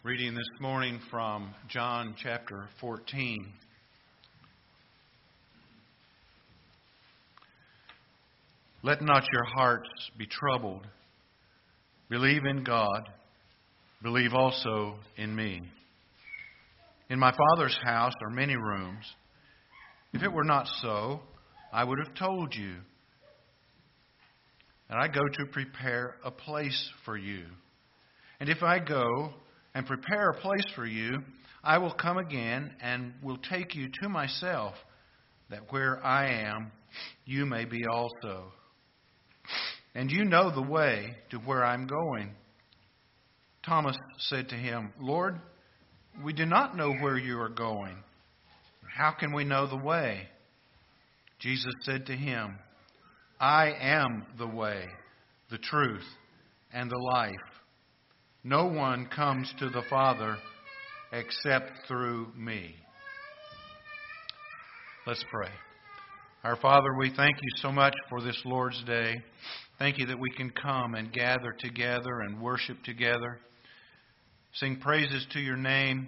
Reading this morning from John chapter 14. Let not your hearts be troubled. Believe in God. Believe also in me. In my Father's house are many rooms. If it were not so, I would have told you. And I go to prepare a place for you. And if I go and prepare a place for you, I will come again and will take you to myself, that where I am, you may be also. And you know the way to where I'm going. Thomas said to him, Lord, we do not know where you are going. How can we know the way? Jesus said to him, I am the way, the truth, and the life. No one comes to the Father except through me. Let's pray. Our Father, we thank you so much for this Lord's Day. Thank you that we can come and gather together and worship together, sing praises to your name,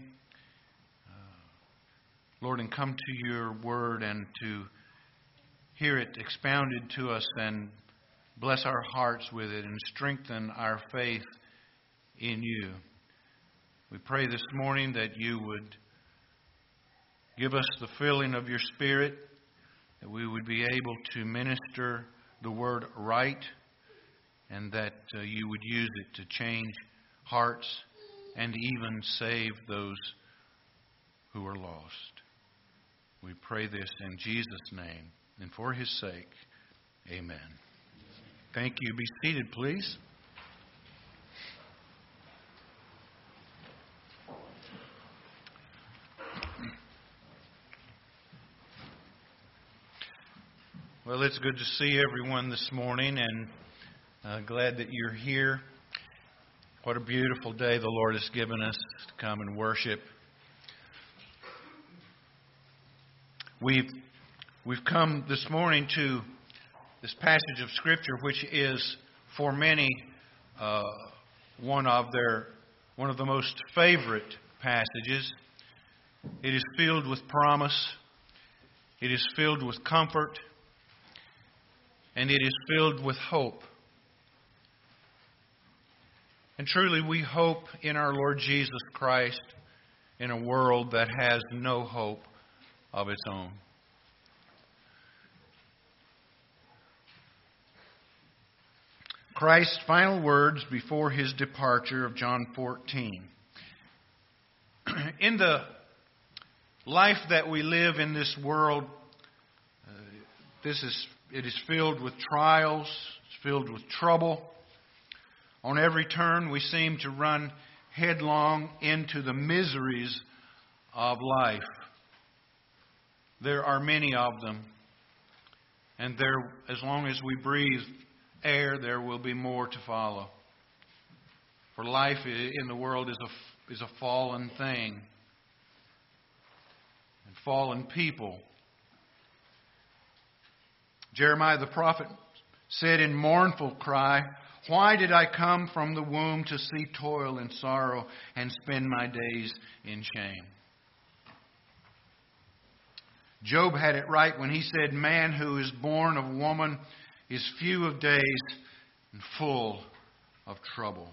Lord, and come to your word and to hear it expounded to us and bless our hearts with it and strengthen our faith in you. We pray this morning that you would give us the filling of your Spirit, that we would be able to minister the word right, and that you would use it to change hearts and even save those who are lost. We pray this in Jesus' name and for his sake. Amen. Thank you. Be seated, please. Well, it's good to see everyone this morning, and glad that you're here. What a beautiful day the Lord has given us to come and worship. We've come this morning to this passage of Scripture, which is for many one of the most favorite passages. It is filled with promise. It is filled with comfort. And it is filled with hope. And truly we hope in our Lord Jesus Christ in a world that has no hope of its own. Christ's final words before his departure of John 14. In the life that we live in this world, it is filled with trials, it's filled with trouble. On every turn, we seem to run headlong into the miseries of life. There are many of them. And as long as we breathe air, there will be more to follow. For life in the world is a fallen thing. And fallen people. Jeremiah the prophet said in mournful cry, why did I come from the womb to see toil and sorrow and spend my days in shame? Job had it right when he said, man who is born of woman is few of days and full of trouble.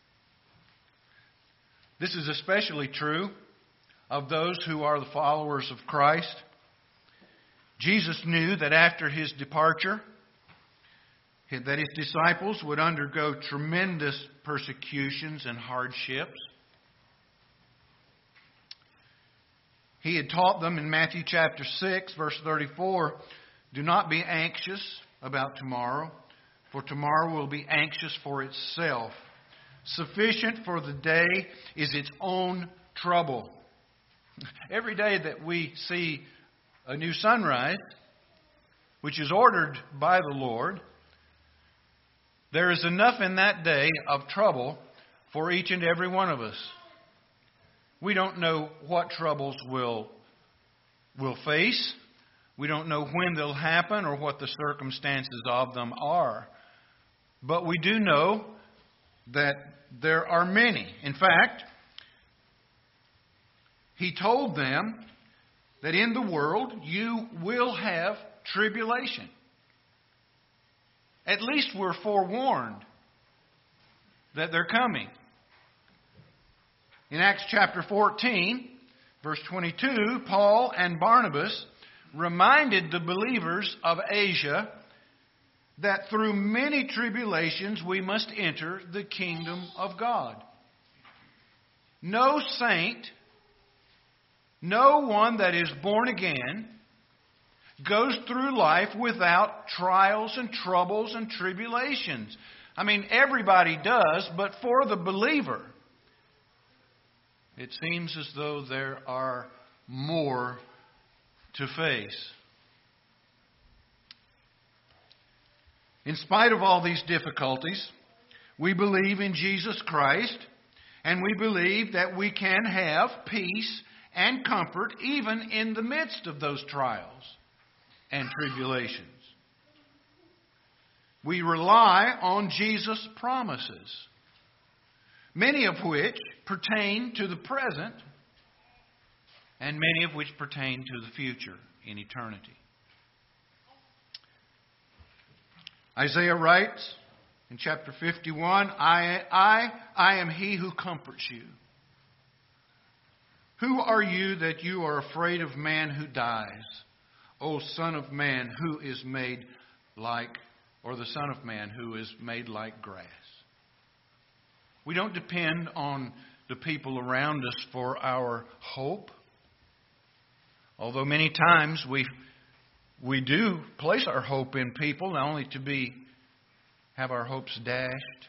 This is especially true of those who are the followers of Christ. Jesus knew that after his departure, that his disciples would undergo tremendous persecutions and hardships. He had taught them in Matthew chapter 6, verse 34, do not be anxious about tomorrow, for tomorrow will be anxious for itself. Sufficient for the day is its own trouble. Every day that we see a new sunrise, which is ordered by the Lord, there is enough in that day of trouble for each and every one of us. We don't know what troubles we'll face. We don't know when they'll happen or what the circumstances of them are. But we do know that there are many. In fact, He told them that in the world you will have tribulation. At least we're forewarned that they're coming. In Acts chapter 14, verse 22, Paul and Barnabas reminded the believers of Asia that through many tribulations we must enter the kingdom of God. No saint, no one that is born again, goes through life without trials and troubles and tribulations. I mean, everybody does, but for the believer, it seems as though there are more to face. In spite of all these difficulties, we believe in Jesus Christ, and we believe that we can have peace and comfort even in the midst of those trials and tribulations. We rely on Jesus' promises, many of which pertain to the present and many of which pertain to the future in eternity. Isaiah writes in chapter 51, I am he who comforts you. Who are you that you are afraid of man who dies? O Son of Man, who is made like, or the Son of Man, who is made like grass. We don't depend on the people around us for our hope. Although many times we do place our hope in people, only to have our hopes dashed.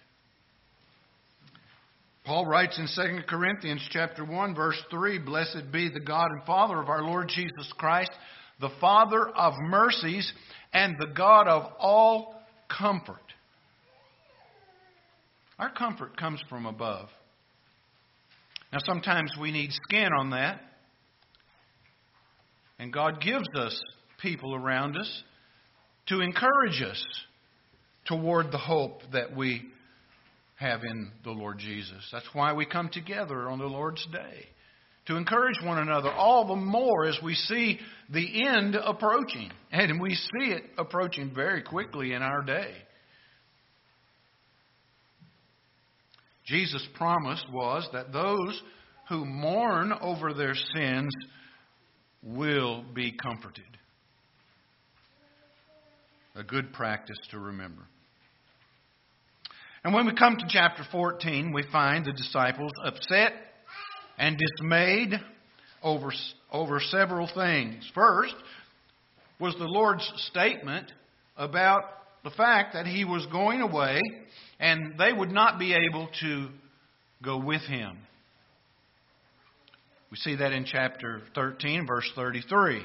Paul writes in 2 Corinthians chapter 1, verse 3, Blessed be the God and Father of our Lord Jesus Christ, the Father of mercies and the God of all comfort. Our comfort comes from above. Now sometimes we need skin on that. And God gives us people around us to encourage us toward the hope that we have in the Lord Jesus. That's why we come together on the Lord's Day, to encourage one another, all the more as we see the end approaching. And we see it approaching very quickly in our day. Jesus' promise was that those who mourn over their sins will be comforted. A good practice to remember. And when we come to chapter 14, we find the disciples upset and dismayed over several things. First was the Lord's statement about the fact that He was going away and they would not be able to go with Him. We see that in chapter 13, verse 33.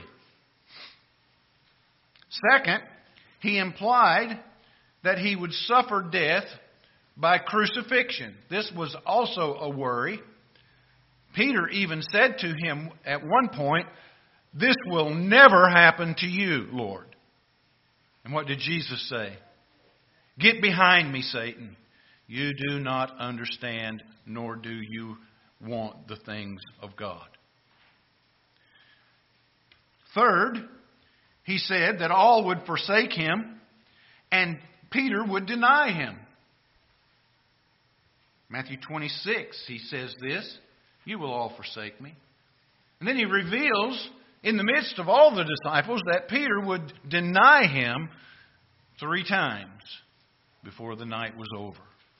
Second, He implied that He would suffer death by crucifixion. This was also a worry. Peter even said to Him at one point, This will never happen to you, Lord. And what did Jesus say? Get behind me, Satan. You do not understand, nor do you want the things of God. Third, He said that all would forsake Him and Peter would deny Him. Matthew 26, He says this, You will all forsake me. And then He reveals in the midst of all the disciples that Peter would deny Him 3 times before the night was over.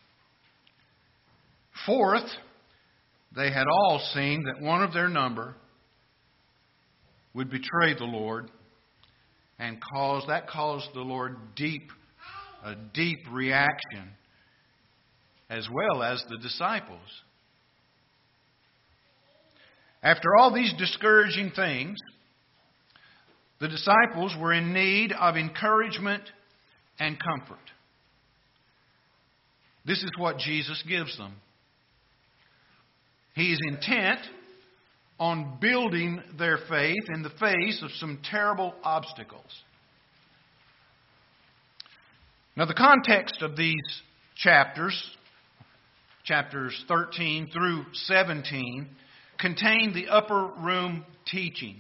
Fourth, they had all seen that one of their number would betray the Lord, and that caused the Lord a deep reaction, as well as the disciples. After all these discouraging things, the disciples were in need of encouragement and comfort. This is what Jesus gives them. He is intent on building their faith in the face of some terrible obstacles. Now, the context of these chapters 13 through 17, contain the upper room teaching.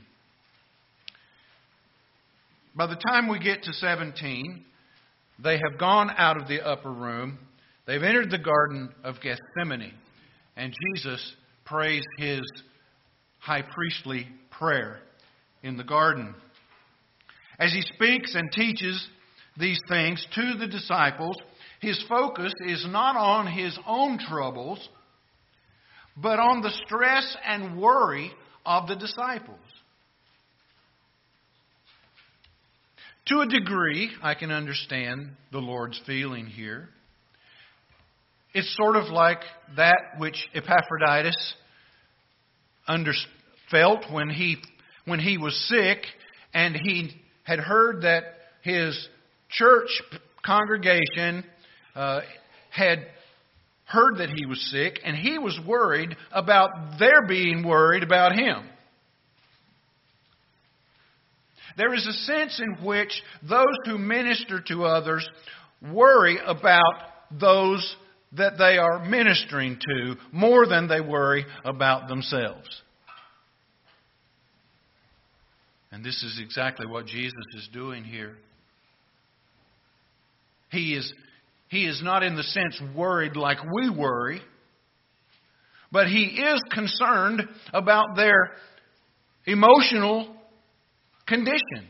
By the time we get to 17, they have gone out of the upper room. They've entered the Garden of Gethsemane. And Jesus prays His high priestly prayer in the garden. As He speaks and teaches these things to the disciples, His focus is not on His own troubles, but on the stress and worry of the disciples. To a degree, I can understand the Lord's feeling here. It's sort of like that which Epaphroditus felt when he was sick, and he had heard that his church congregation had heard that he was sick, and he was worried about their being worried about him. There is a sense in which those who minister to others worry about those that they are ministering to more than they worry about themselves. And this is exactly what Jesus is doing here. He is not in the sense worried like we worry, but He is concerned about their emotional condition.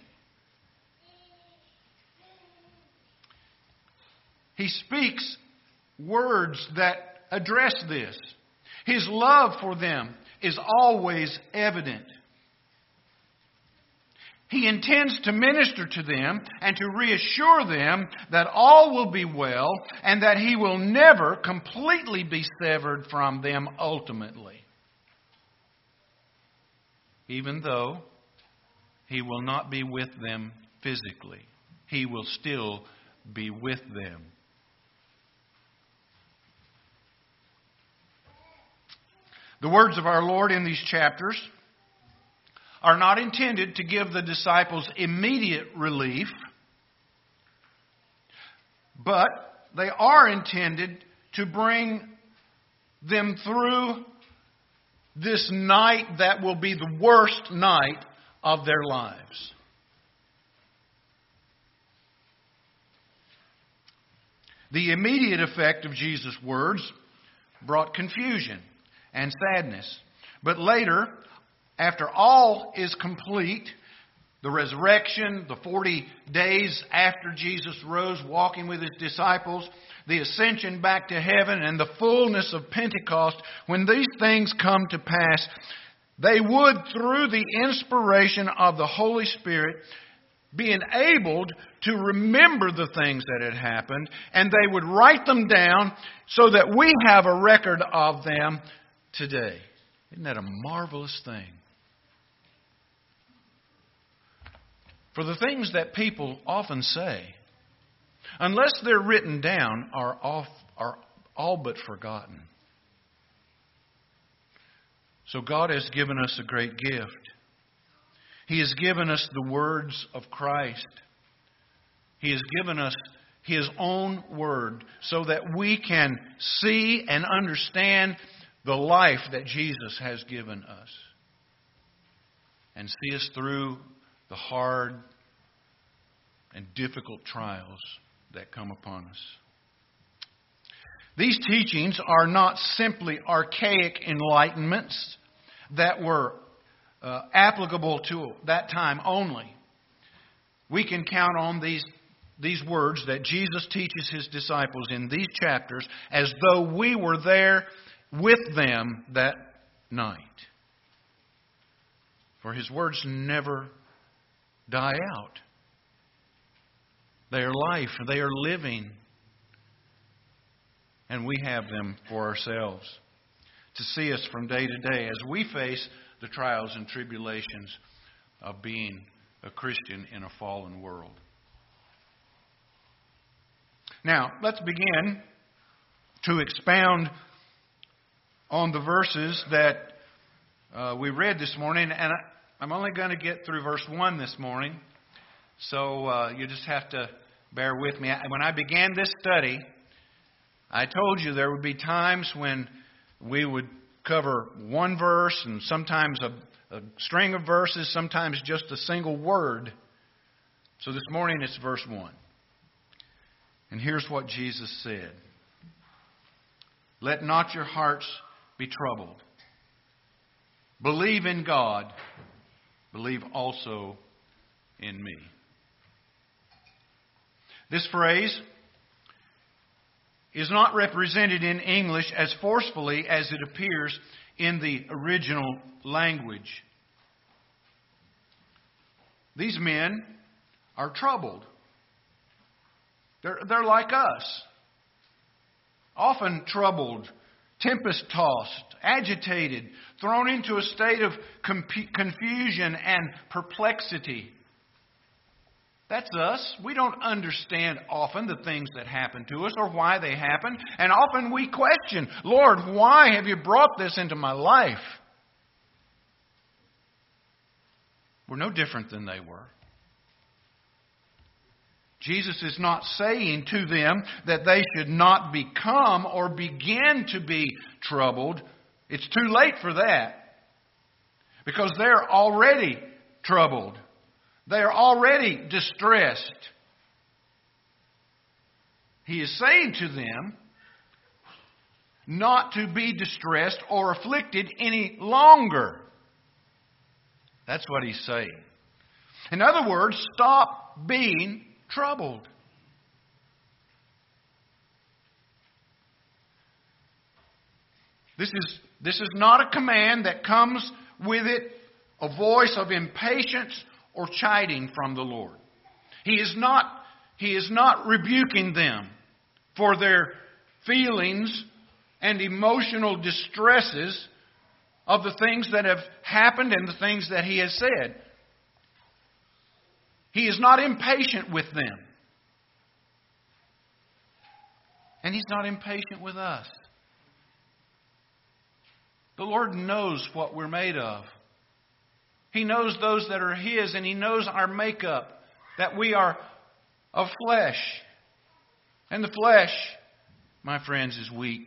He speaks words that address this. His love for them is always evident. He intends to minister to them and to reassure them that all will be well and that He will never completely be severed from them ultimately. Even though He will not be with them physically, He will still be with them. The words of our Lord in these chapters are not intended to give the disciples immediate relief, but they are intended to bring them through this night that will be the worst night of their lives. The immediate effect of Jesus' words brought confusion and sadness. But later, after all is complete, the resurrection, the 40 days after Jesus rose walking with His disciples, the ascension back to heaven, and the fullness of Pentecost, when these things come to pass, they would, through the inspiration of the Holy Spirit, be enabled to remember the things that had happened, and they would write them down so that we have a record of them today. Isn't that a marvelous thing? For the things that people often say, unless they're written down, are all but forgotten. So God has given us a great gift. He has given us the words of Christ. He has given us His own word so that we can see and understand the life that Jesus has given us and see us through the hard and difficult trials that come upon us. These teachings are not simply archaic enlightenments that were applicable to that time only. We can count on these words that Jesus teaches His disciples in these chapters as though we were there with them that night. For His words never die out. They are life. They are living. And we have them for ourselves to see us from day to day as we face the trials and tribulations of being a Christian in a fallen world. Now, let's begin to expound on the verses that we read this morning. And I'm only going to get through verse 1 this morning. So you just have to bear with me. When I began this study, I told you there would be times when we would cover one verse and sometimes a string of verses, sometimes just a single word. So this morning it's verse 1. And here's what Jesus said. Let not your hearts be troubled. Believe in God. Believe also in me. This phrase is not represented in English as forcefully as it appears in the original language. These men are troubled. They're like us. Often troubled, tempest-tossed, agitated, thrown into a state of confusion and perplexity. That's us. We don't understand often the things that happen to us or why they happen. And often we question, Lord, why have you brought this into my life? We're no different than they were. Jesus is not saying to them that they should not become or begin to be troubled. It's too late for that. Because they're already troubled. They are already distressed. He is saying to them not to be distressed or afflicted any longer. That's what he's saying. In other words, stop being troubled. This is not a command that comes with it a voice of impatience or chiding from the Lord. He is not rebuking them for their feelings and emotional distresses of the things that have happened and the things that He has said. He is not impatient with them. And He's not impatient with us. The Lord knows what we're made of. He knows those that are His, and He knows our makeup, that we are of flesh. And the flesh, my friends, is weak.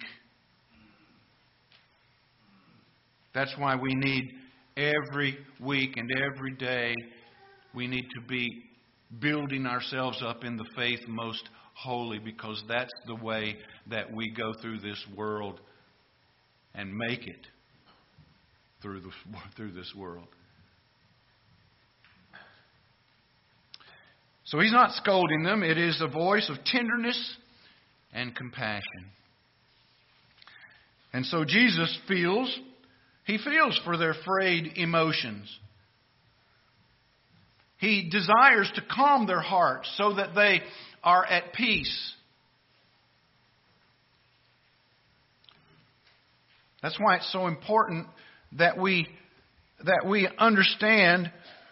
That's why we need every week and every day, we need to be building ourselves up in the faith most holy, because that's the way that we go through this world and make it through this world. So He's not scolding them. It is a voice of tenderness and compassion. And so Jesus feels for their frayed emotions. He desires to calm their hearts so that they are at peace. That's why it's so important that we understand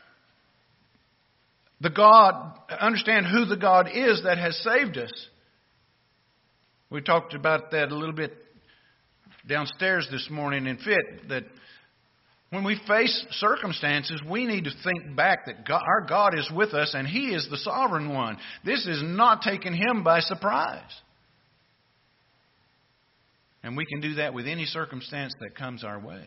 understand who the God is that has saved us. We talked about that a little bit downstairs this morning in Fit, that when we face circumstances, we need to think back that our God is with us and He is the sovereign one. This is not taking Him by surprise. And we can do that with any circumstance that comes our way.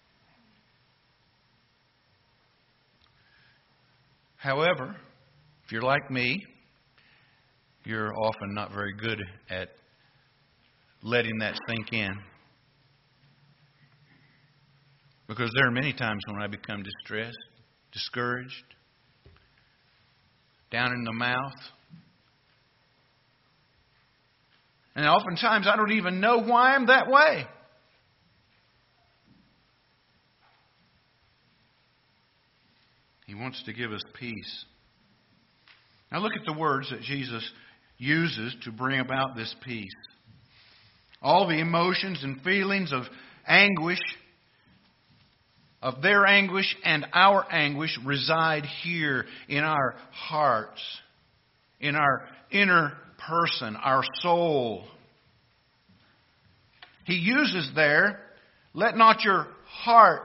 However, if you're like me, you're often not very good at letting that sink in. Because there are many times when I become distressed, discouraged, down in the mouth. And oftentimes I don't even know why I'm that way. He wants to give us peace. Now look at the words that Jesus uses to bring about this peace. All the emotions and feelings of anguish, of their anguish and our anguish, reside here in our hearts, in our inner person, our soul. He uses there, let not your heart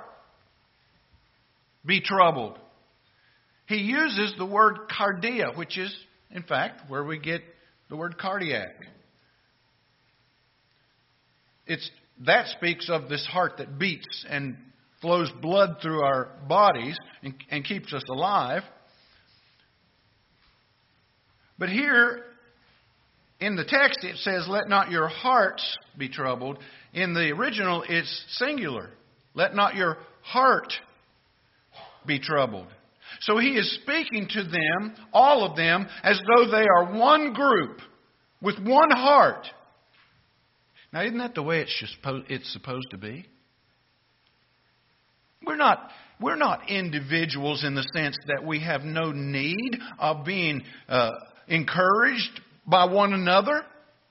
be troubled. He uses the word cardia, which is, in fact, where we get the word cardiac. It's that speaks of this heart that beats and flows blood through our bodies and keeps us alive. But here in the text it says, let not your hearts be troubled. In the original it's singular. Let not your heart be troubled. So he is speaking to them, all of them, as though they are one group with one heart. Now, isn't that the way it's supposed to be? We're not individuals in the sense that we have no need of being encouraged by one another.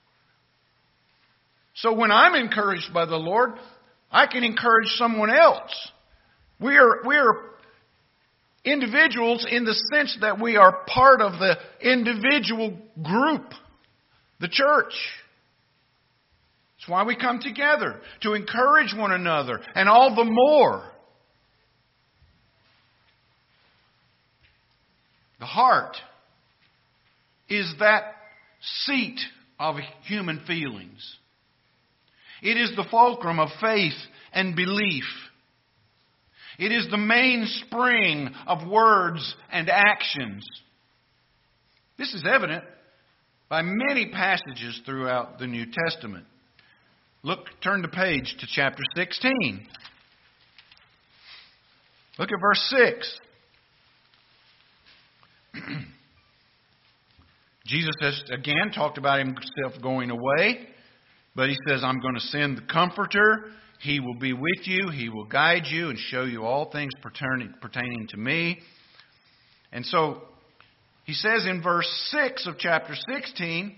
So when I'm encouraged by the Lord, I can encourage someone else. We are individuals in the sense that we are part of the individual group, the church. That's why we come together, to encourage one another, and all the more. The heart is that seat of human feelings. It is the fulcrum of faith and belief. It is the mainspring of words and actions. This is evident by many passages throughout the New Testament. Turn the page to chapter 16. Look at verse 6. Jesus has again talked about himself going away, but he says, I'm going to send the Comforter. He will be with you. He will guide you and show you all things pertaining to me. And so he says in verse 6 of chapter 16,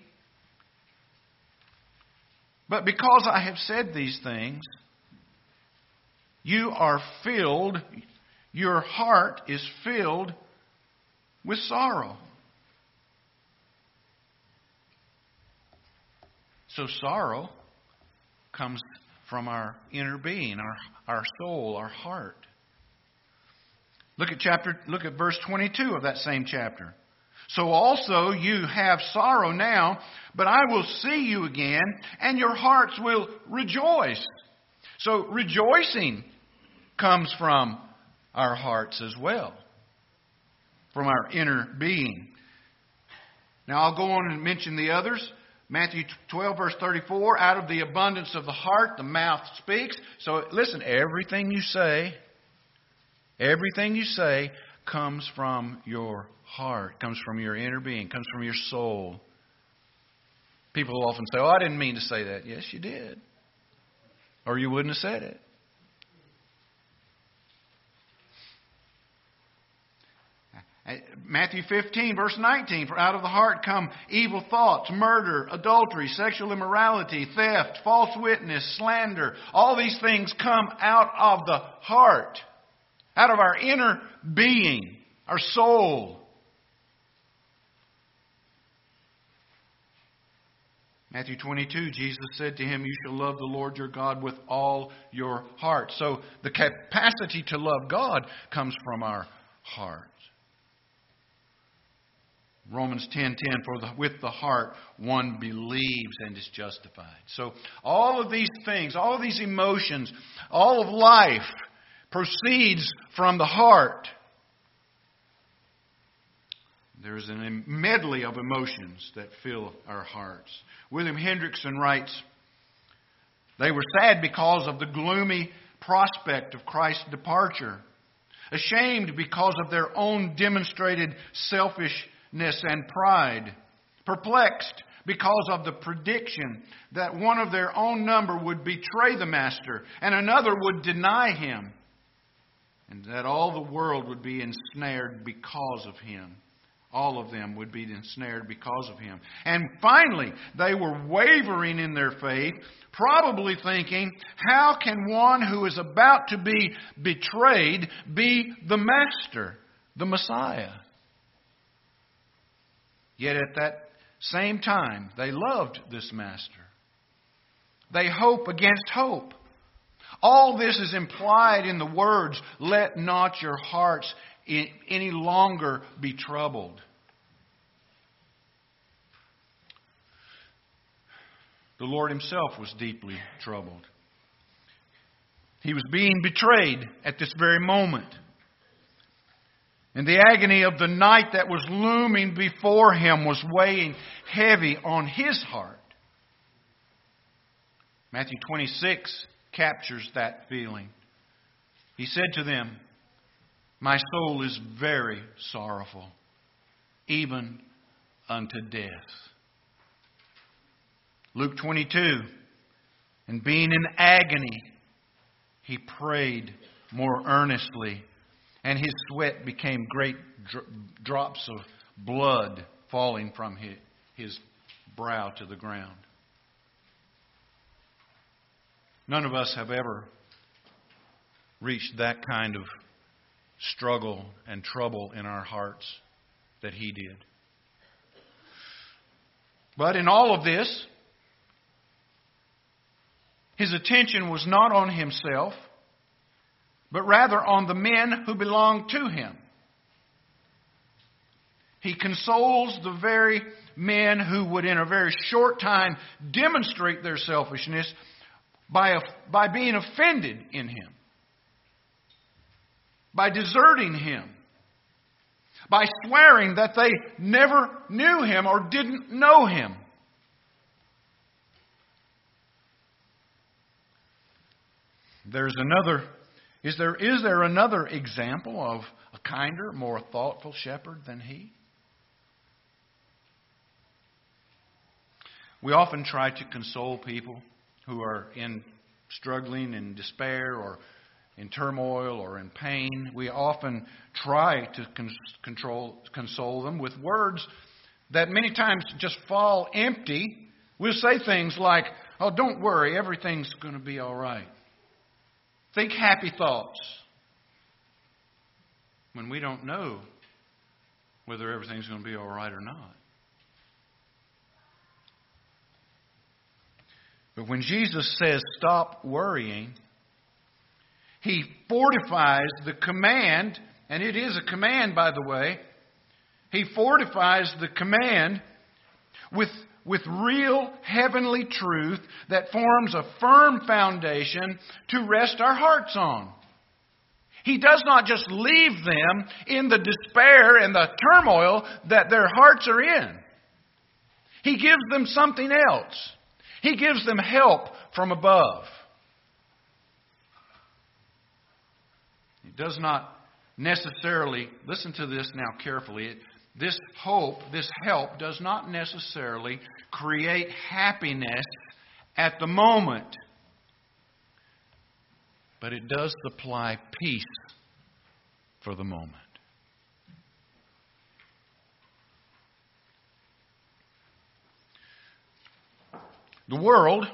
but because I have said these things, you are filled, your heart is filled with sorrow. So sorrow comes from our inner being, our soul, our heart. Look at verse 22 of that same chapter. So also you have sorrow now, but I will see you again, and your hearts will rejoice. So rejoicing comes from our hearts as well, from our inner being. Now I'll go on and mention the others. Matthew 12, verse 34, out of the abundance of the heart, the mouth speaks. So listen, everything you say comes from your heart, comes from your inner being, comes from your soul. People often say, I didn't mean to say that. Yes, you did. Or you wouldn't have said it. Matthew 15, verse 19, for out of the heart come evil thoughts, murder, adultery, sexual immorality, theft, false witness, slander. All these things come out of the heart, out of our inner being, our soul. Matthew 22, Jesus said to him, you shall love the Lord your God with all your heart. So the capacity to love God comes from our heart. Romans 10:10, with the heart one believes and is justified. So all of these things, all of these emotions, all of life proceeds from the heart. There's a medley of emotions that fill our hearts. William Hendrickson writes, they were sad because of the gloomy prospect of Christ's departure, ashamed because of their own demonstrated selfishness and pride, perplexed because of the prediction that one of their own number would betray the Master and another would deny him, and that all the world would be ensnared because of him. All of them would be ensnared because of him. And finally, they were wavering in their faith, probably thinking, how can one who is about to be betrayed be the Master, the Messiah? Yet at that same time, they loved this Master. They hope against hope. All this is implied in the words, let not your hearts any longer be troubled. The Lord himself was deeply troubled. He was being betrayed at this very moment. And the agony of the night that was looming before him was weighing heavy on his heart. Matthew 26 captures that feeling. He said to them, "My soul is very sorrowful, even unto death." Luke 22, and being in agony, he prayed more earnestly, and his sweat became great drops of blood falling from his brow to the ground. None of us have ever reached that kind of struggle and trouble in our hearts that he did. But in all of this, his attention was not on himself, but rather on the men who belonged to him. He consoles the very men who would in a very short time demonstrate their selfishness by being offended in him, by deserting him, by swearing that they never knew him or didn't know him. Is there another example of a kinder, more thoughtful shepherd than he? We often try to console people who are struggling in despair or in turmoil or in pain. We often try to console them with words that many times just fall empty. We'll say things like, "Oh, don't worry, everything's going to be all right. Think happy thoughts," when we don't know whether everything's going to be all right or not. But when Jesus says, "Stop worrying," he fortifies the command, and it is a command, by the way. He fortifies the command with real heavenly truth that forms a firm foundation to rest our hearts on. He does not just leave them in the despair and the turmoil that their hearts are in. He gives them something else. He gives them help from above. He does not necessarily, listen to this now carefully, this help does not necessarily create happiness at the moment, but it does supply peace for the moment. The world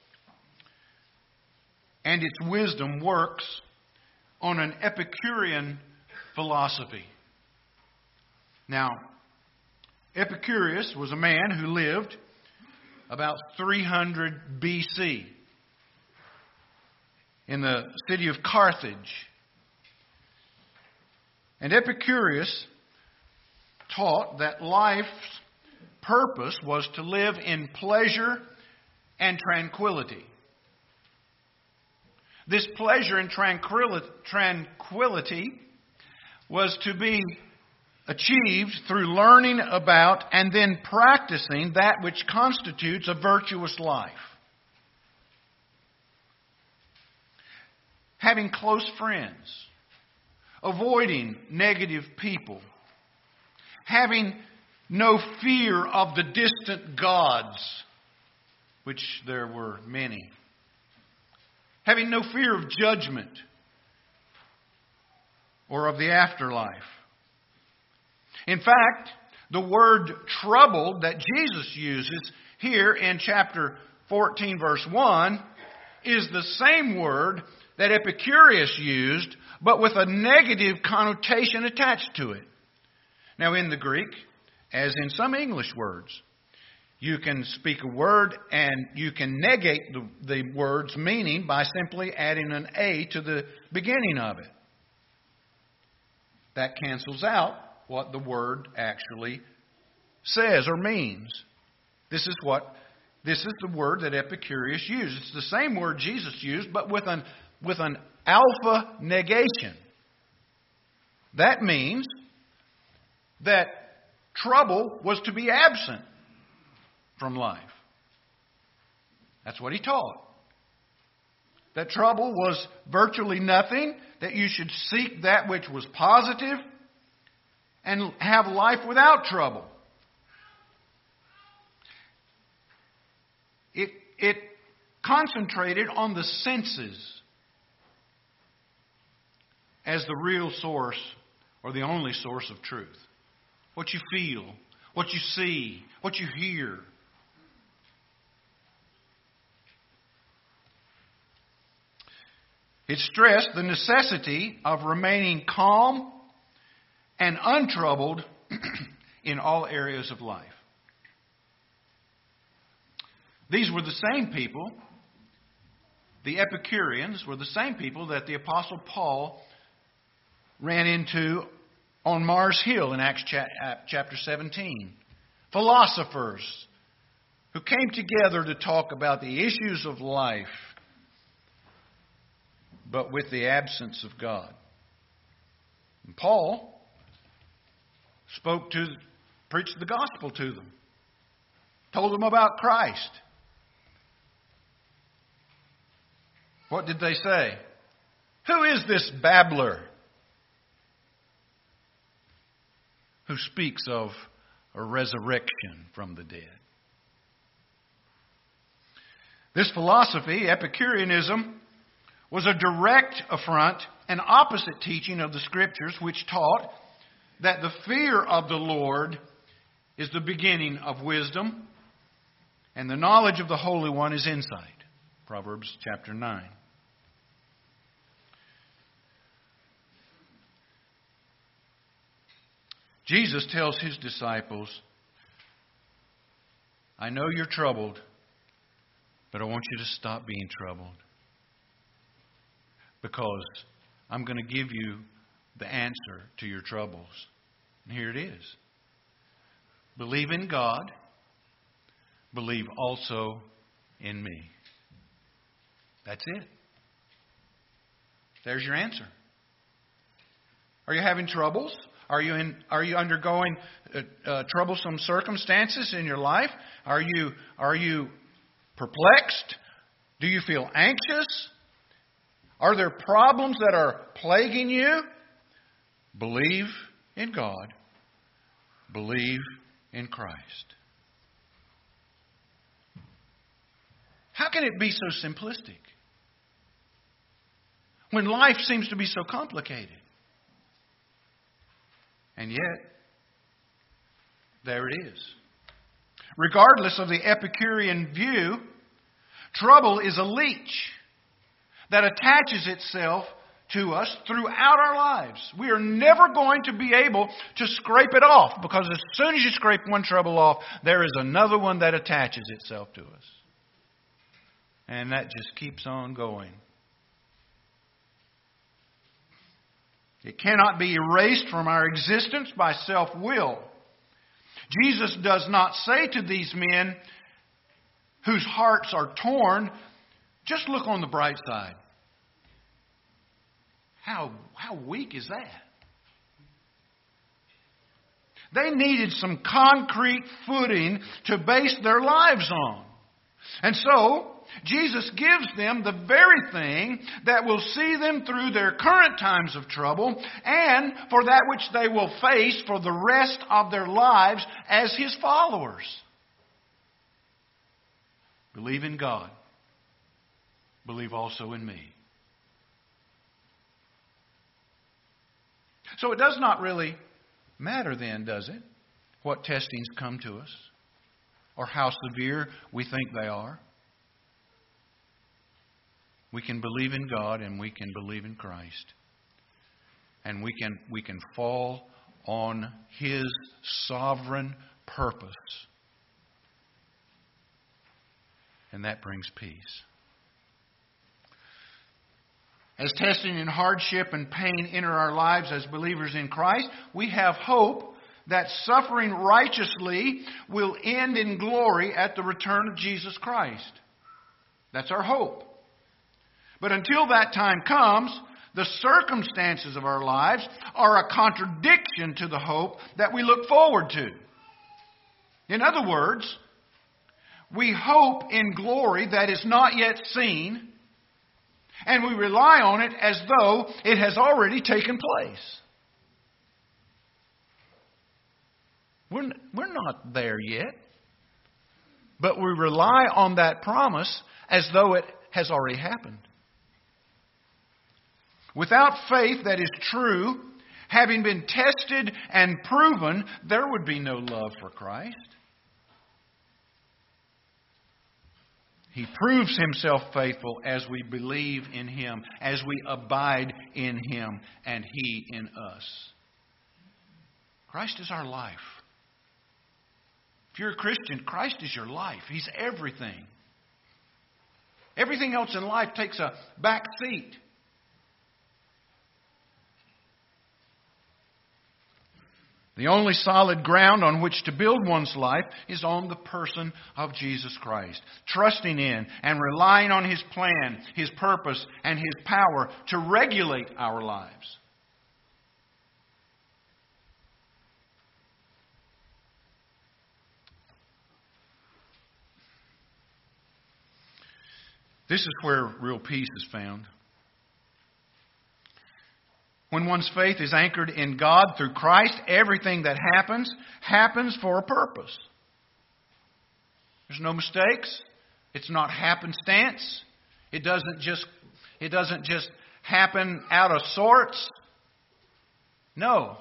and its wisdom works on an Epicurean philosophy. Now, Epicurus was a man who lived about 300 BC in the city of Carthage. And Epicurus taught that life's purpose was to live in pleasure and tranquility. This pleasure and tranquility was to be achieved through learning about and then practicing that which constitutes a virtuous life. Having close friends, avoiding negative people, having no fear of the distant gods, which there were many, having no fear of judgment or of the afterlife. In fact, the word troubled that Jesus uses here in chapter 14, verse 1, is the same word that Epicurus used, but with a negative connotation attached to it. Now, in the Greek, as in some English words, you can speak a word and you can negate the word's meaning by simply adding an A to the beginning of it. That cancels out what the word actually says or means. This is the word that Epicurus used. It's the same word Jesus used, but with a with an alpha negation. That means that trouble was to be absent from life. That's what he taught. That trouble was virtually nothing, that you should seek that which was positive and have life without trouble. It concentrated on the senses as the real source or the only source of truth. What you feel, what you see, what you hear. It stressed the necessity of remaining calm and untroubled in all areas of life. These were the same people, the Epicureans were the same people that the Apostle Paul ran into on Mars Hill in Acts chapter 17. Philosophers who came together to talk about the issues of life, but with the absence of God. And Paul preached the gospel to them, told them about Christ. What did they say? Who is this babbler who speaks of a resurrection from the dead? This philosophy, Epicureanism, was a direct affront and opposite teaching of the Scriptures, which taught that the fear of the Lord is the beginning of wisdom, and the knowledge of the Holy One is insight. Proverbs chapter 9. Jesus tells his disciples, I know you're troubled, but I want you to stop being troubled. Because I'm going to give you the answer to your troubles. And here it is. Believe in God. Believe also in me. That's it. There's your answer. Are you having troubles? Are you undergoing troublesome circumstances in your life? Are you perplexed? Do you feel anxious? Are there problems that are plaguing you? Believe in God. Believe in Christ. How can it be so simplistic when life seems to be so complicated? And yet, there it is. Regardless of the Epicurean view, trouble is a leech that attaches itself to us throughout our lives. We are never going to be able to scrape it off, because as soon as you scrape one trouble off, there is another one that attaches itself to us. And that just keeps on going. It cannot be erased from our existence by self-will. Jesus does not say to these men whose hearts are torn, just look on the bright side. How weak is that? They needed some concrete footing to base their lives on. And so, Jesus gives them the very thing that will see them through their current times of trouble and for that which they will face for the rest of their lives as His followers. Believe in God. Believe also in me. So it does not really matter then, does it, what testings come to us or how severe we think they are. We can believe in God and we can believe in Christ. And we can fall on His sovereign purpose. And that brings peace. As testing and hardship and pain enter our lives as believers in Christ, we have hope that suffering righteously will end in glory at the return of Jesus Christ. That's our hope. But until that time comes, the circumstances of our lives are a contradiction to the hope that we look forward to. In other words, we hope in glory that is not yet seen, and we rely on it as though it has already taken place. We're not there yet, but we rely on that promise as though it has already happened. Without faith that is true, having been tested and proven, there would be no love for Christ. He proves Himself faithful as we believe in Him, as we abide in Him, and He in us. Christ is our life. If you're a Christian, Christ is your life. He's everything. Everything else in life takes a back seat. The only solid ground on which to build one's life is on the person of Jesus Christ, trusting in and relying on His plan, His purpose, and His power to regulate our lives. This is where real peace is found. When one's faith is anchored in God through Christ, everything that happens for a purpose. There's no mistakes. It's not happenstance. It doesn't just happen out of sorts. No.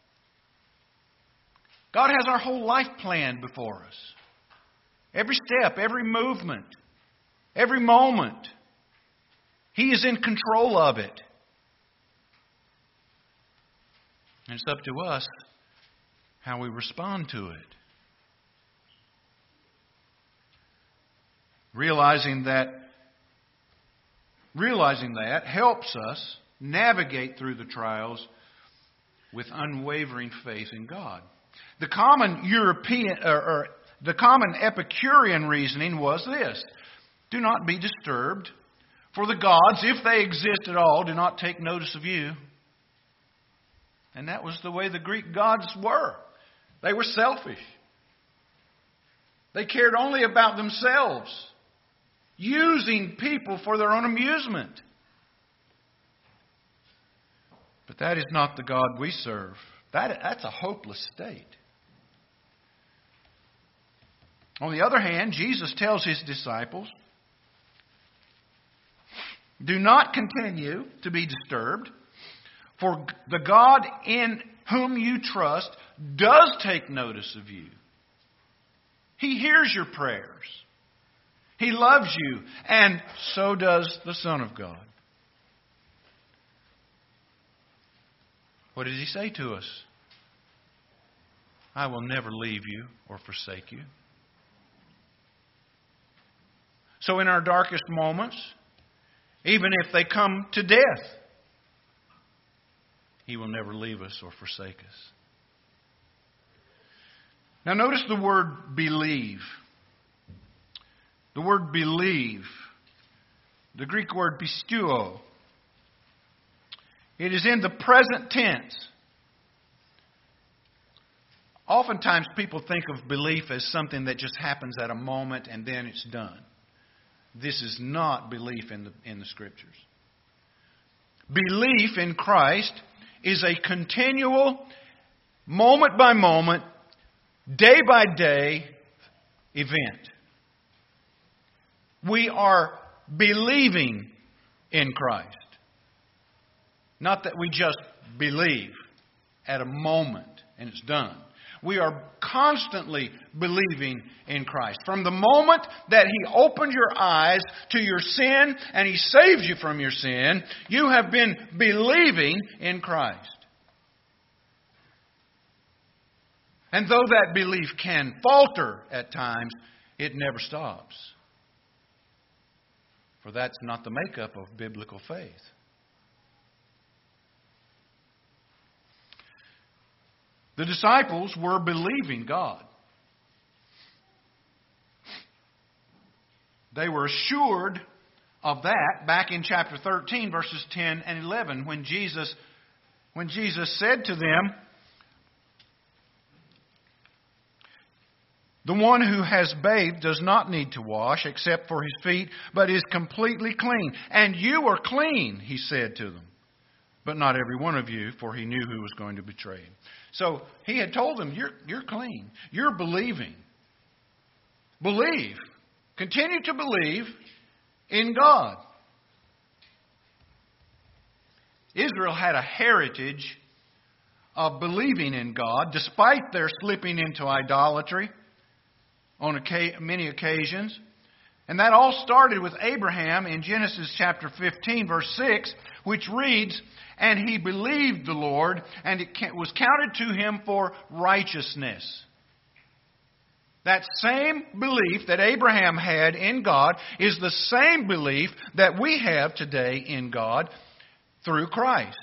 God has our whole life planned before us. Every step, every movement, every moment. He is in control of it. And it's up to us how we respond to it. Realizing that helps us navigate through the trials with unwavering faith in God. The common Epicurean reasoning was this: do not be disturbed, for the gods, if they exist at all, do not take notice of you. And that was the way the Greek gods were. They were selfish. They cared only about themselves, using people for their own amusement. But that is not the God we serve. That's a hopeless state. On the other hand, Jesus tells His disciples, do not continue to be disturbed, for the God in whom you trust does take notice of you. He hears your prayers. He loves you, and so does the Son of God. What does He say to us? I will never leave you or forsake you. So in our darkest moments, even if they come to death, He will never leave us or forsake us. Now notice the word believe. The word believe. The Greek word pisteuo. It is in the present tense. Oftentimes people think of belief as something that just happens at a moment and then it's done. This is not belief in the Scriptures. Belief in Christ is a continual, moment by moment, day by day event. We are believing in Christ. Not that we just believe at a moment and it's done. We are constantly believing in Christ. From the moment that He opened your eyes to your sin and He saved you from your sin, you have been believing in Christ. And though that belief can falter at times, it never stops. For that's not the makeup of biblical faith. The disciples were believing God. They were assured of that back in chapter 13, verses 10 and 11, when Jesus said to them, "The one who has bathed does not need to wash except for his feet, but is completely clean. And you are clean," he said to them. "But not every one of you," for he knew who was going to betray him. So he had told them, you're clean. You're believing. Believe. Continue to believe in God. Israel had a heritage of believing in God, despite their slipping into idolatry on many occasions. And that all started with Abraham in Genesis chapter 15, verse 6, which reads, "And he believed the Lord, and it was counted to him for righteousness." That same belief that Abraham had in God is the same belief that we have today in God through Christ.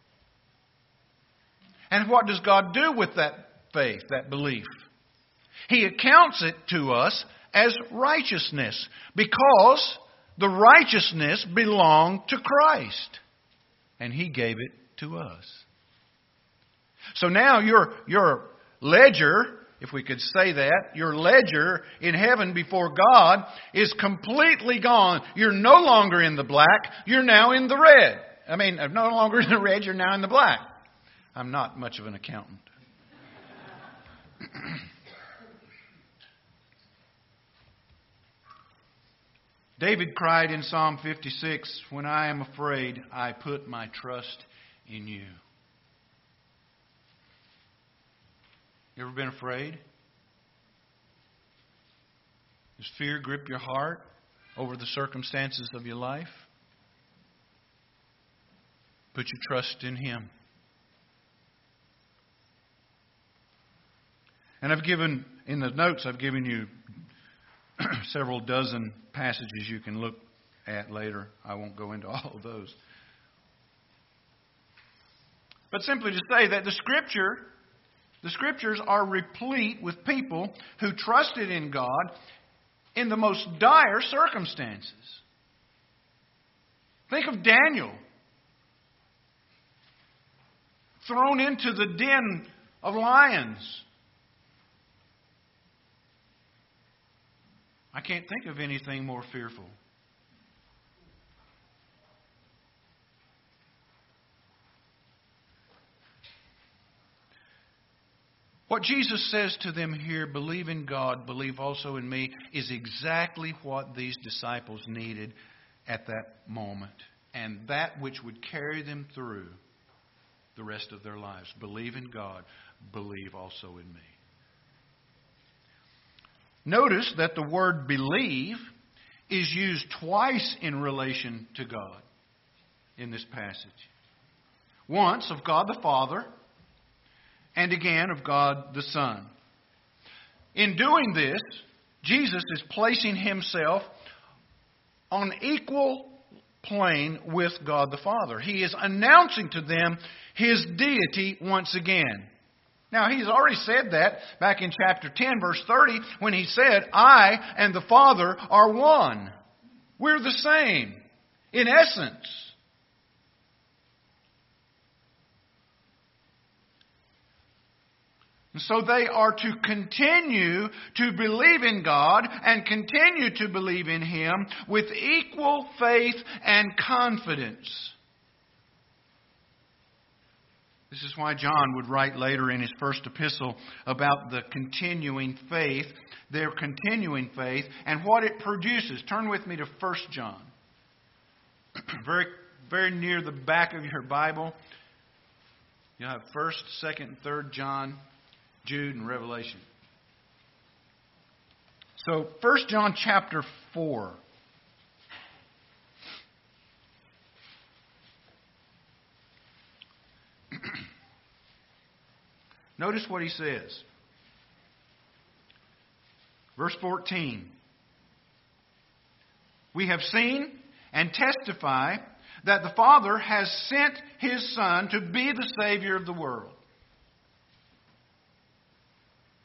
And what does God do with that faith, that belief? He accounts it to us as righteousness, because the righteousness belonged to Christ, and He gave it to us. So now your ledger, if we could say that, your ledger in heaven before God is completely gone. You're no longer in the black, you're now in the red. No longer in the red, you're now in the black. I'm not much of an accountant. David cried in Psalm 56, "When I am afraid, I put my trust in you." You ever been afraid? Does fear grip your heart over the circumstances of your life? Put your trust in Him. And in the notes, I've given you several dozen passages you can look at later. I won't go into all of those. But simply to say that the Scriptures are replete with people who trusted in God in the most dire circumstances. Think of Daniel, thrown into the den of lions. I can't think of anything more fearful. What Jesus says to them here, "Believe in God, believe also in me," is exactly what these disciples needed at that moment, and that which would carry them through the rest of their lives. Believe in God, believe also in me. Notice that the word believe is used twice in relation to God in this passage. Once of God the Father, and again of God the Son. In doing this, Jesus is placing Himself on equal plane with God the Father. He is announcing to them His deity once again. Now, He's already said that back in chapter 10, verse 30, when He said, "I and the Father are one." We're the same, in essence. And so they are to continue to believe in God and continue to believe in Him with equal faith and confidence. This is why John would write later in his first epistle about the continuing faith, their continuing faith, and what it produces. Turn with me to 1 John. Very, very near the back of your Bible, you'll have 1st, 2nd, and 3rd John, Jude, and Revelation. So 1 John chapter 4. Notice what he says. Verse 14. "We have seen and testify that the Father has sent His Son to be the Savior of the world.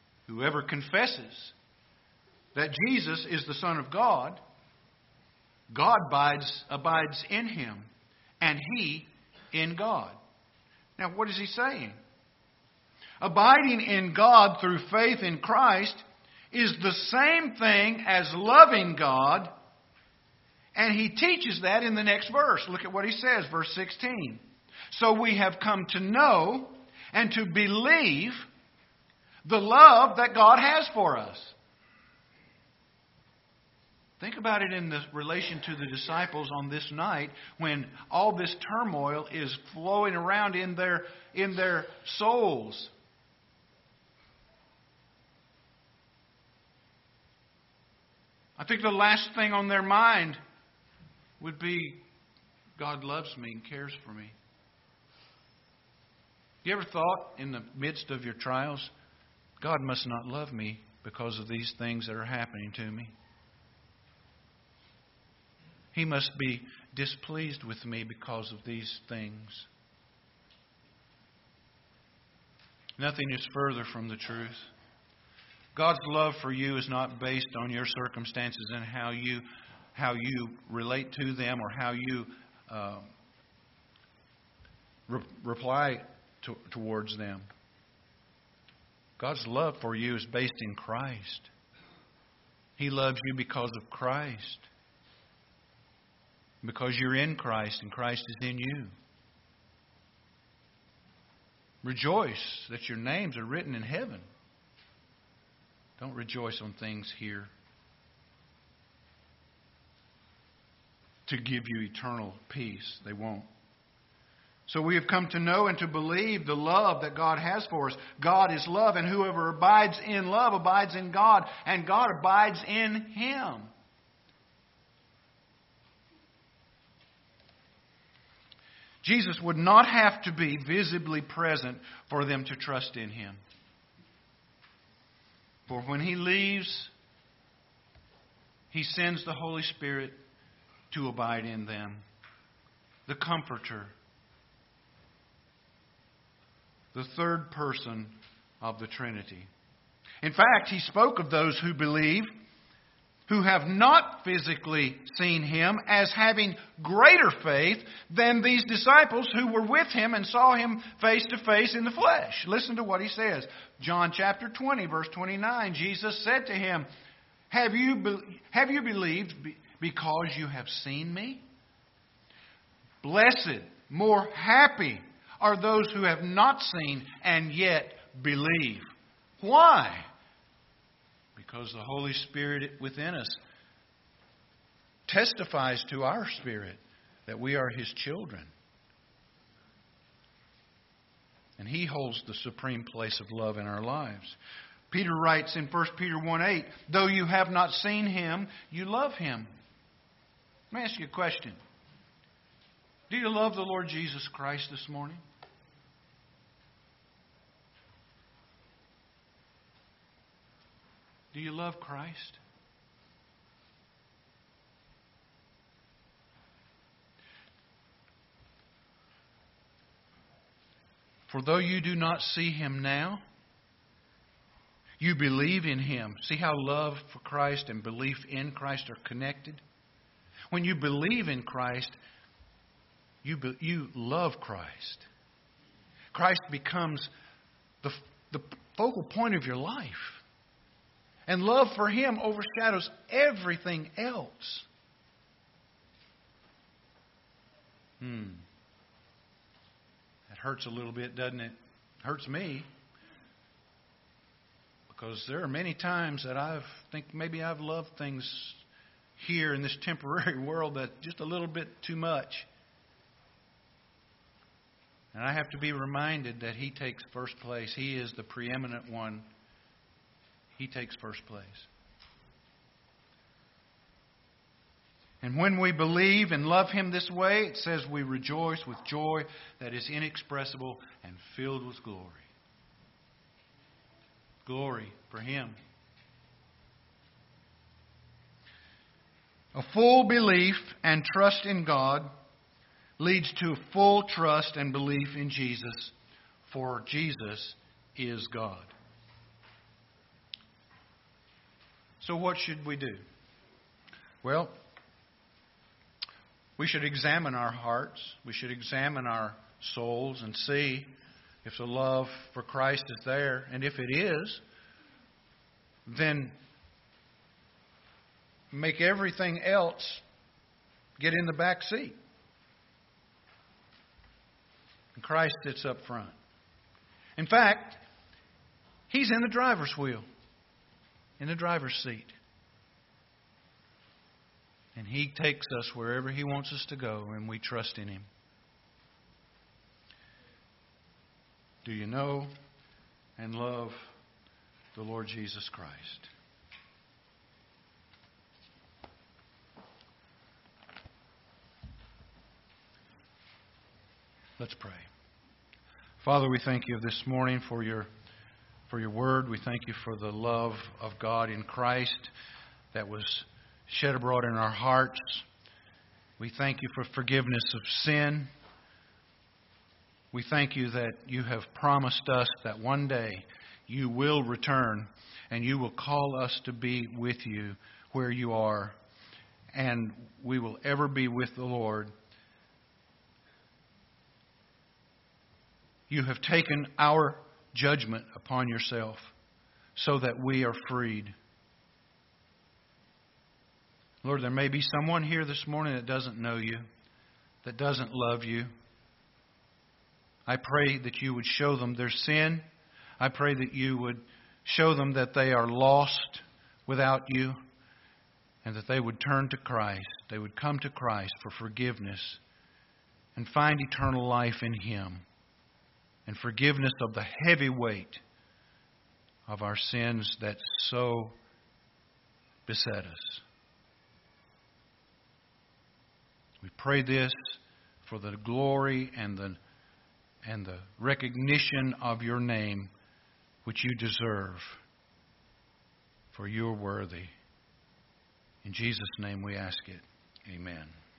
Whoever confesses that Jesus is the Son of God God abides in him, and he in God. Now, what is he saying? Abiding in God through faith in Christ is the same thing as loving God, and he teaches that in the next verse. Look at what he says, verse 16. So we have come to know and to believe the love that God has for us. Think about it in the relation to the disciples on this night when all this turmoil is flowing around in their souls. I think the last thing on their mind would be, God loves me and cares for me. You ever thought in the midst of your trials, God must not love me because of these things that are happening to me? He must be displeased with me because of these things. Nothing is further from the truth. God's love for you is not based on your circumstances and how you relate to them or how you reply towards them. God's love for you is based in Christ. He loves you because of Christ. Because you're in Christ and Christ is in you. Rejoice that your names are written in heaven. Don't rejoice on things here to give you eternal peace. They won't. So we have come to know and to believe the love that God has for us. God is love, and whoever abides in love abides in God, and God abides in him. Jesus would not have to be visibly present for them to trust in him. For when he leaves, he sends the Holy Spirit to abide in them. The Comforter. The third person of the Trinity. In fact, he spoke of those who believe, who have not physically seen him, as having greater faith than these disciples who were with him and saw him face to face in the flesh. Listen to what he says. John chapter 20, verse 29. Jesus said to him, Have you believed because you have seen me? Blessed, more happy are those who have not seen and yet believe. Why? Because the Holy Spirit within us testifies to our spirit that we are his children. And he holds the supreme place of love in our lives. Peter writes in 1 Peter 1:8, though you have not seen him, you love him. Let me ask you a question. Do you love the Lord Jesus Christ this morning? Do you love Christ? For though you do not see him now, you believe in him. See how love for Christ and belief in Christ are connected? When you believe in Christ, you love Christ. Christ becomes the focal point of your life. And love for him overshadows everything else. That hurts a little bit, doesn't it? Hurts me. Because there are many times that I think maybe I've loved things here in this temporary world that just a little bit too much. And I have to be reminded that he takes first place. He is the preeminent one. He takes first place. And when we believe and love him this way, it says we rejoice with joy that is inexpressible and filled with glory. Glory for him. A full belief and trust in God leads to full trust and belief in Jesus, for Jesus is God. So what should we do? Well, We should examine our hearts. We should examine our souls and see if the love for Christ is there. And if it is, then make everything else get in the back seat. And Christ sits up front. In fact, He's in the driver's wheel, in the driver's seat. And He takes us wherever He wants us to go, and we trust in Him. Do you know and love the Lord Jesus Christ? Let's pray. Father, we thank You this morning for your word. We thank You for the love of God in Christ that was shed abroad in our hearts. We thank You for forgiveness of sin. We thank You that You have promised us that one day You will return and You will call us to be with You where You are, and we will ever be with the Lord. You have taken our judgment upon Yourself so that we are freed. Lord, there may be someone here this morning that doesn't know You, that doesn't love You. I pray that You would show them their sin. I pray that You would show them that they are lost without You, and that they would turn to Christ. They would come to Christ for forgiveness and find eternal life in Him, and forgiveness of the heavy weight of our sins that so beset us. We pray this for the glory and the recognition of Your name, which You deserve, for You are worthy. In Jesus' name we ask it. Amen.